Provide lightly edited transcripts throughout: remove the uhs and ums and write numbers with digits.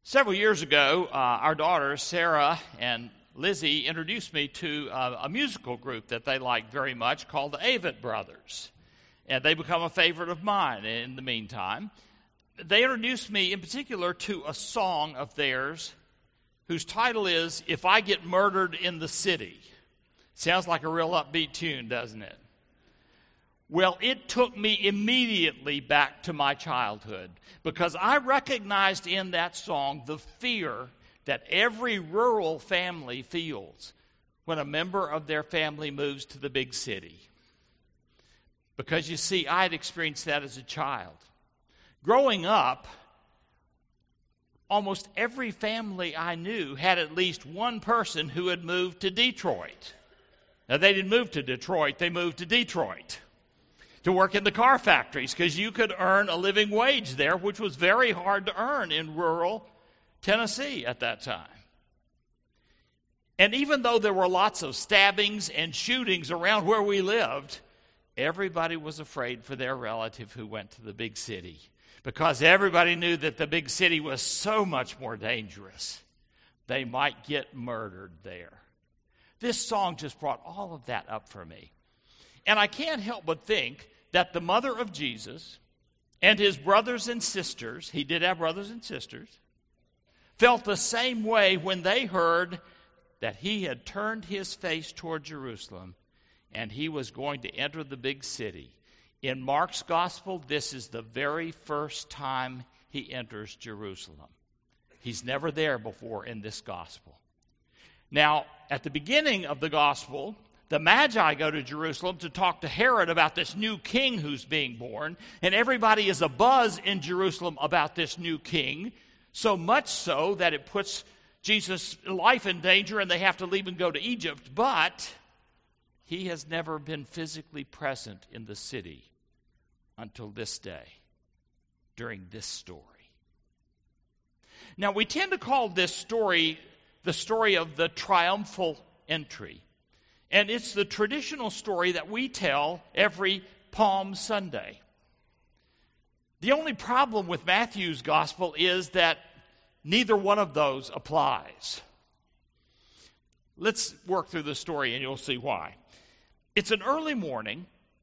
Several years ago, our daughters, Sarah and Lizzie, introduced me to a musical group that they liked very much called the Avett Brothers. And they become a favorite of mine in the meantime. They introduced me in particular to a song of theirs whose title is, If I Get Murdered in the City. Sounds like a real upbeat tune, doesn't it? Well, it took me immediately back to my childhood because I recognized in that song the fear that every rural family feels when a member of their family moves to the big city. Because you see, I had experienced that as a child. Growing up, almost every family I knew had at least one person who had moved to Detroit. Now, they didn't move to Detroit, they moved to Detroit to work in the car factories because you could earn a living wage there, which was very hard to earn in rural Tennessee at that time. And even though there were lots of stabbings and shootings around where we lived, everybody was afraid for their relative who went to the big city because everybody knew that the big city was so much more dangerous. They might get murdered there. This song just brought all of that up for me. And I can't help but think that the mother of Jesus and his brothers and sisters, he did have brothers and sisters, felt the same way when they heard that he had turned his face toward Jerusalem and he was going to enter the big city. In Mark's gospel, this is the very first time he enters Jerusalem. He's never there before in this gospel. Now, at the beginning of the gospel, the Magi go to Jerusalem to talk to Herod about this new king who's being born, and everybody is abuzz in Jerusalem about this new king, so much so that it puts Jesus' life in danger and they have to leave and go to Egypt, but he has never been physically present in the city until this day, during this story. Now, we tend to call this story the story of the triumphal entry. And it's the traditional story that we tell every Palm Sunday. The only problem with Matthew's gospel is that neither one of those applies. Let's work through the story and you'll see why. It's an early morning.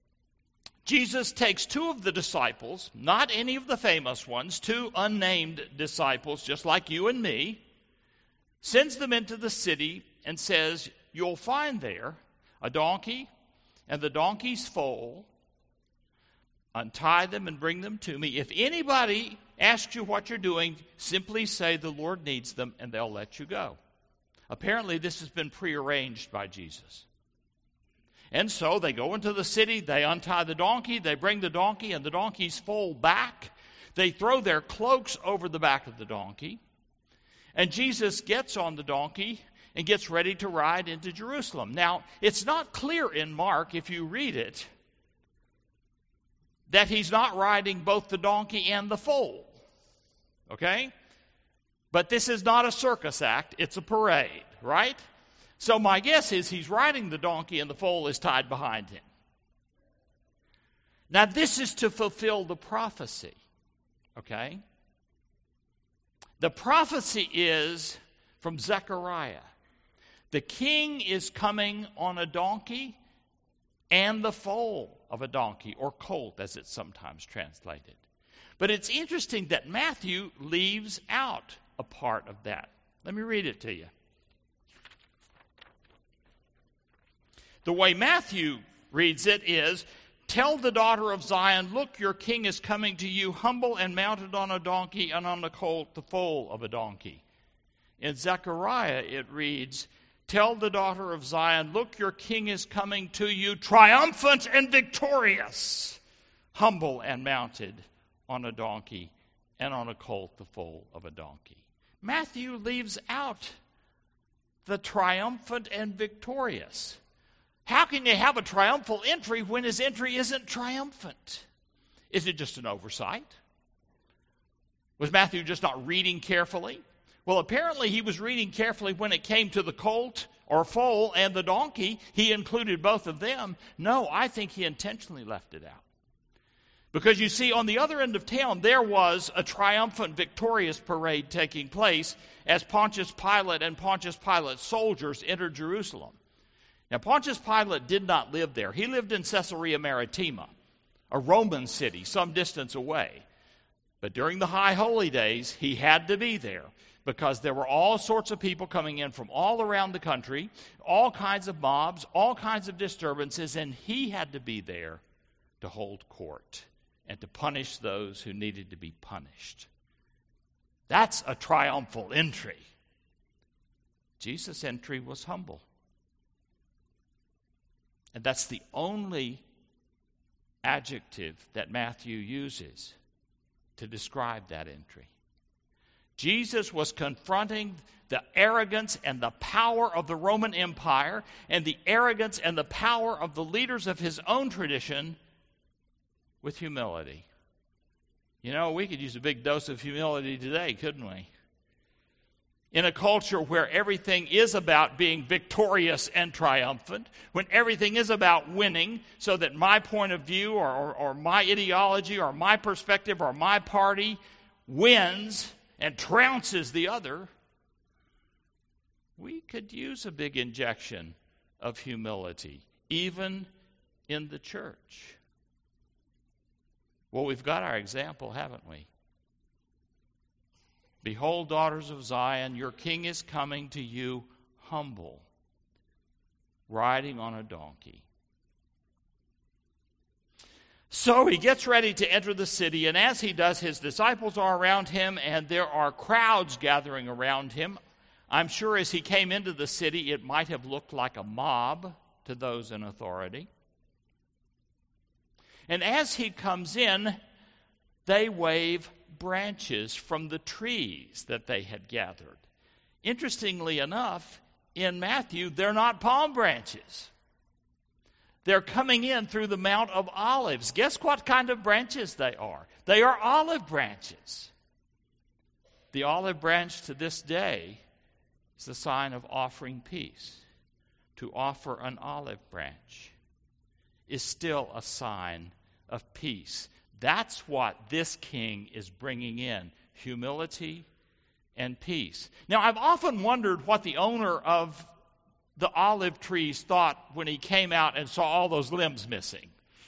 Jesus takes two of the disciples, not any of the famous ones, two unnamed disciples, just like you and me, sends them into the city and says, you'll find there a donkey and the donkey's foal. Untie them and bring them to me. If anybody asks you what you're doing, simply say the Lord needs them and they'll let you go. Apparently this has been prearranged by Jesus. And so they go into the city, they untie the donkey, they bring the donkey and the donkey's foal back. They throw their cloaks over the back of the donkey. And Jesus gets on the donkey and gets ready to ride into Jerusalem. Now, it's not clear in Mark, if you read it, that he's not riding both the donkey and the foal. Okay? But this is not a circus act, it's a parade, right? So my guess is he's riding the donkey and the foal is tied behind him. Now, this is to fulfill the prophecy. Okay? The prophecy is from Zechariah. The king is coming on a donkey and the foal of a donkey, or colt as it's sometimes translated. But it's interesting that Matthew leaves out a part of that. Let me read it to you. The way Matthew reads it is, tell the daughter of Zion, look, your king is coming to you, humble and mounted on a donkey and on a colt, the foal of a donkey. In Zechariah it reads, tell the daughter of Zion, look, your king is coming to you, triumphant and victorious, humble and mounted on a donkey and on a colt, the foal of a donkey. Matthew leaves out the triumphant and victorious. How can you have a triumphal entry when his entry isn't triumphant? Is it just an oversight? Was Matthew just not reading carefully? Well, apparently he was reading carefully when it came to the colt or foal and the donkey. He included both of them. No, I think he intentionally left it out. Because you see, on the other end of town, there was a triumphant, victorious parade taking place as Pontius Pilate and Pontius Pilate's soldiers entered Jerusalem. Now, Pontius Pilate did not live there. He lived in Caesarea Maritima, a Roman city some distance away. But during the High Holy Days, he had to be there because there were all sorts of people coming in from all around the country, all kinds of mobs, all kinds of disturbances, and he had to be there to hold court and to punish those who needed to be punished. That's a triumphal entry. Jesus' entry was humble. And that's the only adjective that Matthew uses to describe that entry. Jesus was confronting the arrogance and the power of the Roman Empire and the arrogance and the power of the leaders of his own tradition with humility. You know, we could use a big dose of humility today, couldn't we? In a culture where everything is about being victorious and triumphant, when everything is about winning, so that my point of view or my ideology or my perspective or my party wins and trounces the other, we could use a big injection of humility, even in the church. Well, we've got our example, haven't we? Behold, daughters of Zion, your king is coming to you humble, riding on a donkey. So he gets ready to enter the city, and as he does, his disciples are around him, and there are crowds gathering around him. I'm sure as he came into the city, it might have looked like a mob to those in authority. And as he comes in, they wave branches from the trees that they had gathered. Interestingly enough, in Matthew, they're not palm branches. They're coming in through the Mount of Olives. Guess what kind of branches they are? They are olive branches. The olive branch to this day is the sign of offering peace. To offer an olive branch is still a sign of peace. That's what this king is bringing in, humility and peace. Now, I've often wondered what the owner of the olive trees thought when he came out and saw all those limbs missing.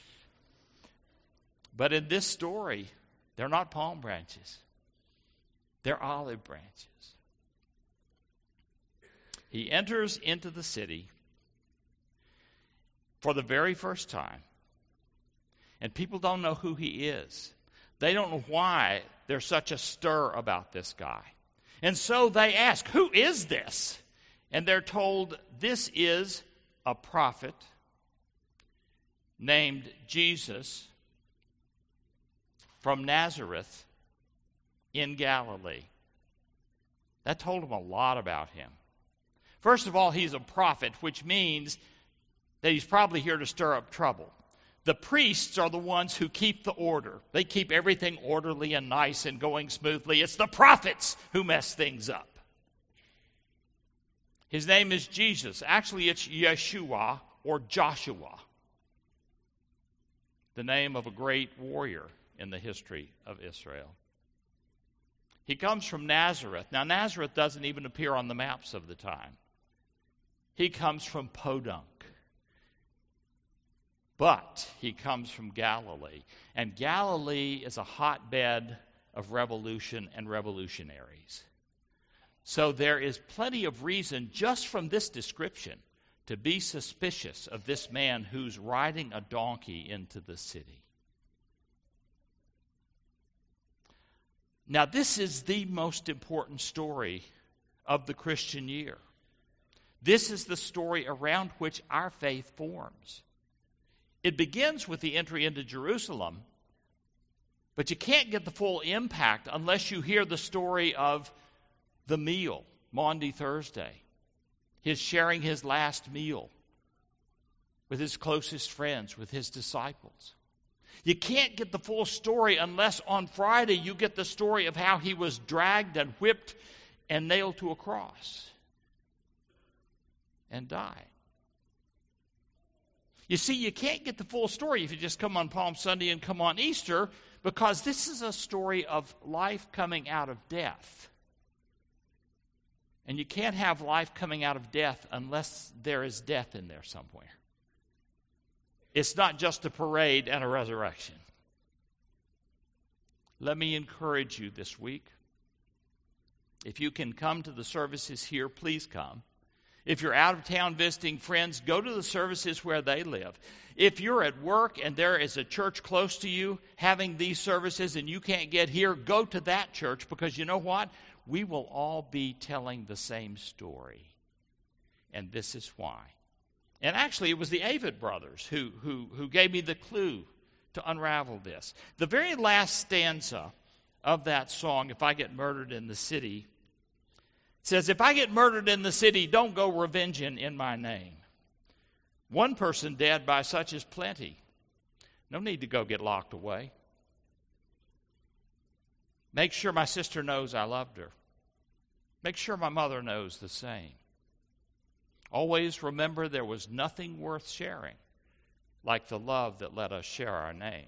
But in this story, they're not palm branches. They're olive branches. He enters into the city for the very first time. And people don't know who he is. They don't know why there's such a stir about this guy. And so they ask, who is this? And they're told, this is a prophet named Jesus from Nazareth in Galilee. That told them a lot about him. First of all, he's a prophet, which means that he's probably here to stir up trouble. The priests are the ones who keep the order. They keep everything orderly and nice and going smoothly. It's the prophets who mess things up. His name is Jesus. Actually, it's Yeshua or Joshua, the name of a great warrior in the history of Israel. He comes from Nazareth. Now, Nazareth doesn't even appear on the maps of the time. He comes from Podunk. But he comes from Galilee. And Galilee is a hotbed of revolution and revolutionaries. So there is plenty of reason just from this description to be suspicious of this man who's riding a donkey into the city. Now, this is the most important story of the Christian year. This is the story around which our faith forms. It begins with the entry into Jerusalem, but you can't get the full impact unless you hear the story of the meal, Maundy Thursday, his sharing his last meal with his closest friends, with his disciples. You can't get the full story unless on Friday you get the story of how he was dragged and whipped and nailed to a cross and died. You see, you can't get the full story if you just come on Palm Sunday and come on Easter, because this is a story of life coming out of death. And you can't have life coming out of death unless there is death in there somewhere. It's not just a parade and a resurrection. Let me encourage you this week. If you can come to the services here, please come. If you're out of town visiting friends, go to the services where they live. If you're at work and there is a church close to you having these services and you can't get here, go to that church, because you know what? We will all be telling the same story. And this is why. And actually, it was the Avett brothers who gave me the clue to unravel this. The very last stanza of that song, If I Get Murdered in the City, says, if I get murdered in the city, don't go revenging in my name. One person dead by such is plenty. No need to go get locked away. Make sure my sister knows I loved her. Make sure my mother knows the same. Always remember there was nothing worth sharing like the love that let us share our name.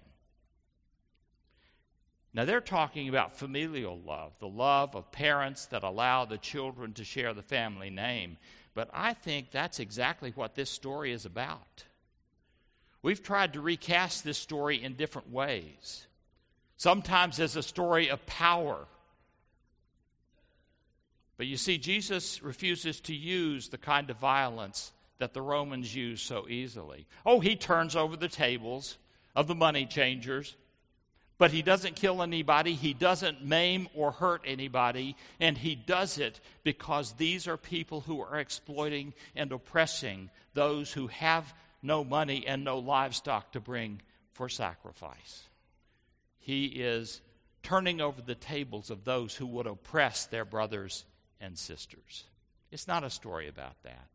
Now, they're talking about familial love, the love of parents that allow the children to share the family name. But I think that's exactly what this story is about. We've tried to recast this story in different ways. Sometimes as a story of power. But you see, Jesus refuses to use the kind of violence that the Romans used so easily. Oh, he turns over the tables of the money changers. But he doesn't kill anybody, he doesn't maim or hurt anybody, and he does it because these are people who are exploiting and oppressing those who have no money and no livestock to bring for sacrifice. He is turning over the tables of those who would oppress their brothers and sisters. It's not a story about that.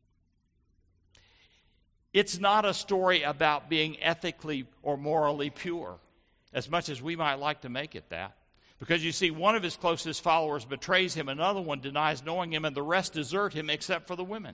It's not a story about being ethically or morally pure, as much as we might like to make it that. Because you see, one of his closest followers betrays him, another one denies knowing him, and the rest desert him except for the women.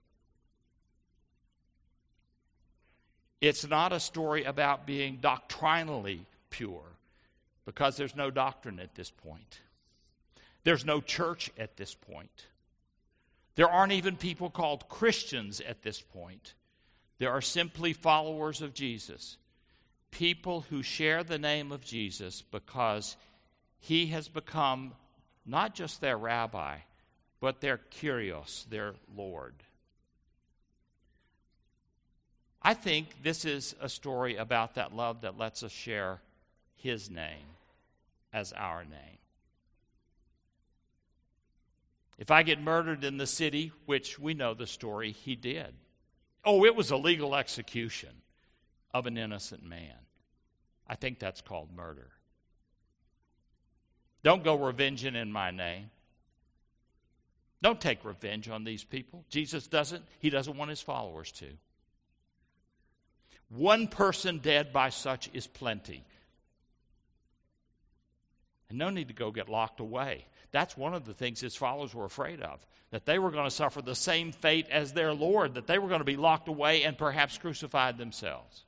It's not a story about being doctrinally pure, because there's no doctrine at this point. There's no church at this point. There aren't even people called Christians at this point. There are simply followers of Jesus. People who share the name of Jesus because he has become not just their rabbi, but their Kyrios, their Lord. I think this is a story about that love that lets us share his name as our name. If I get murdered in the city, which we know the story, he did. Oh, it was a legal execution of an innocent man. I think that's called murder. Don't go revenging in my name. Don't take revenge on these people. Jesus doesn't. He doesn't want his followers to. One person dead by such is plenty. And no need to go get locked away. That's one of the things his followers were afraid of, that they were going to suffer the same fate as their Lord, that they were going to be locked away and perhaps crucified themselves.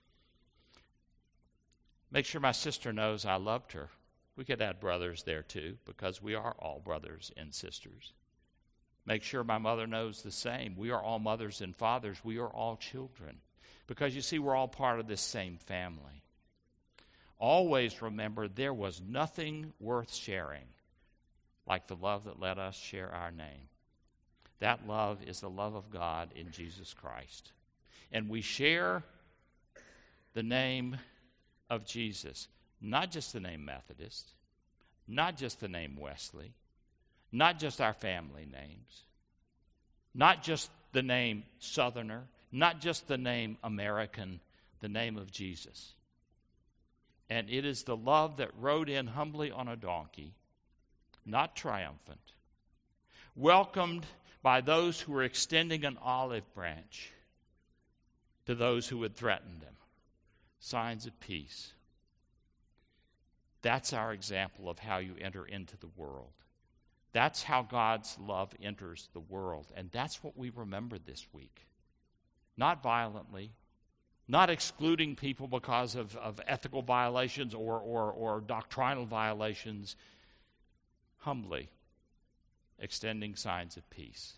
Make sure my sister knows I loved her. We could add brothers there too, because we are all brothers and sisters. Make sure my mother knows the same. We are all mothers and fathers. We are all children. Because you see, we're all part of this same family. Always remember, there was nothing worth sharing like the love that let us share our name. That love is the love of God in Jesus Christ. And we share the name of Jesus, not just the name Methodist, not just the name Wesley, not just our family names, not just the name Southerner, not just the name American, the name of Jesus. And it is the love that rode in humbly on a donkey, not triumphant, welcomed by those who were extending an olive branch to those who would threaten them. Signs of peace. That's our example of how you enter into the world. That's how God's love enters the world. And that's what we remember this week. Not violently, not excluding people because of ethical violations or doctrinal violations, humbly extending signs of peace.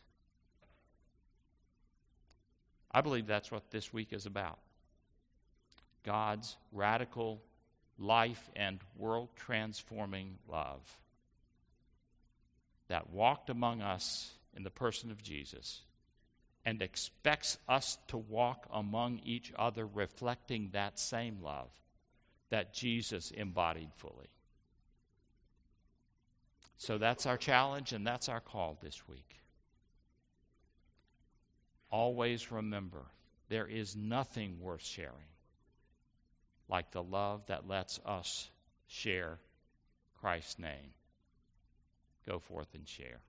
I believe that's what this week is about. God's radical, life and world-transforming love that walked among us in the person of Jesus and expects us to walk among each other reflecting that same love that Jesus embodied fully. So that's our challenge and that's our call this week. Always remember, there is nothing worth sharing like the love that lets us share Christ's name. Go forth and share.